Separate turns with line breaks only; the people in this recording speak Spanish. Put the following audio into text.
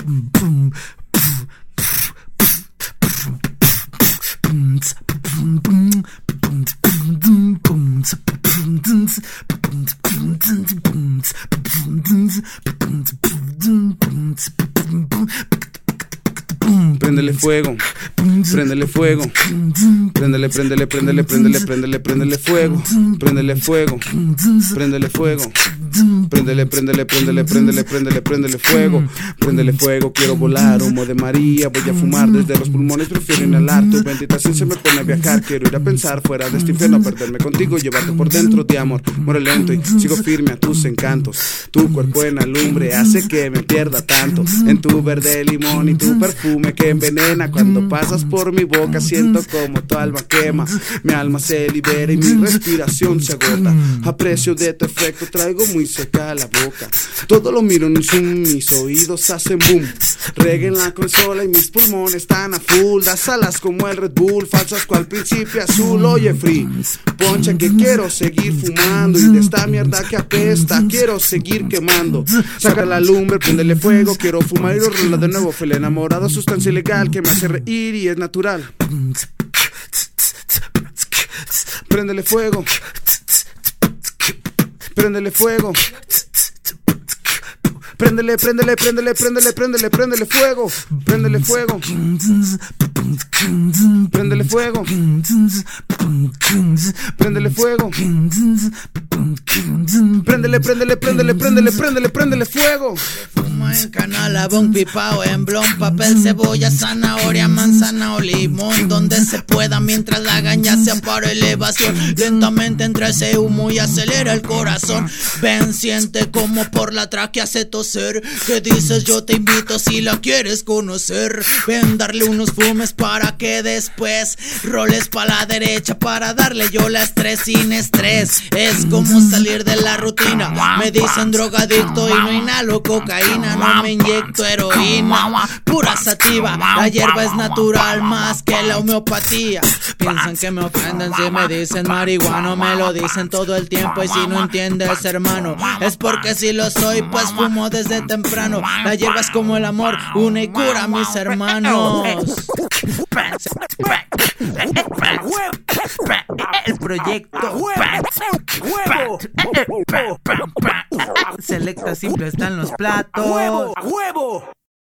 Préndele fuego, préndele fuego, préndele, préndele, préndele, préndele, préndele, préndele fuego, préndele fuego, préndele fuego, préndele, préndele, préndele, préndele, préndele, préndele fuego, préndele fuego, quiero volar, humo de María, voy a fumar desde los pulmones, prefiero inhalar, tu benditación se me pone a viajar, quiero ir a pensar fuera de este infierno, perderme contigo, llevarte por dentro de amor, muero lento y sigo firme a tus encantos, tu cuerpo en alumbre hace que me pierda tanto, en tu verde limón y tu perfume que envenena, cuando pasas por mi boca siento como tu alma quema, mi alma se libera y mi respiración se agota, aprecio de tu efecto, traigo muy seca la boca, todo lo miro en un zoom, mis oídos hacen boom, reggae en la consola y mis pulmones están a full, das alas como el Red Bull, falsas cual principio azul, oye free, poncha que quiero seguir fumando y de esta mierda que apesta quiero seguir quemando, saca la lumbre, préndele fuego, quiero fumar y lo rola de nuevo, fui el enamorado, sustancia ilegal que me hace reír y es natural. Préndele fuego, préndele fuego, préndele, préndele, préndele, préndele, préndele, préndele fuego, préndele fuego, préndele fuego, préndele fuego, préndele, préndele, préndele, préndele, préndele, préndele fuego.
Fuma en canalabón, pipao en blon, papel, cebolla, zanahoria, manzana o limón, donde se pueda mientras la gaña sea para elevación. Lentamente entra ese humo y acelera el corazón. Ven, siente como por la tráquea hace toser. ¿Qué dices? Yo te invito si la quieres conocer. Ven, darle unos fumes para que después roles pa' la derecha para darle yo la estrés sin estrés. Es como salir de la rutina. Me dicen drogadicto y no inhalo cocaína, no me inyecto heroína, pura sativa. La hierba es natural más que la homeopatía. Piensan que me ofenden si me dicen marihuano, me lo dicen todo el tiempo y si no entiendes, hermano, es porque si lo soy pues fumo desde temprano. La hierba es como el amor, une y cura a mis hermanos. El proyecto Selecta Simple está en los platos.
¡Huevo!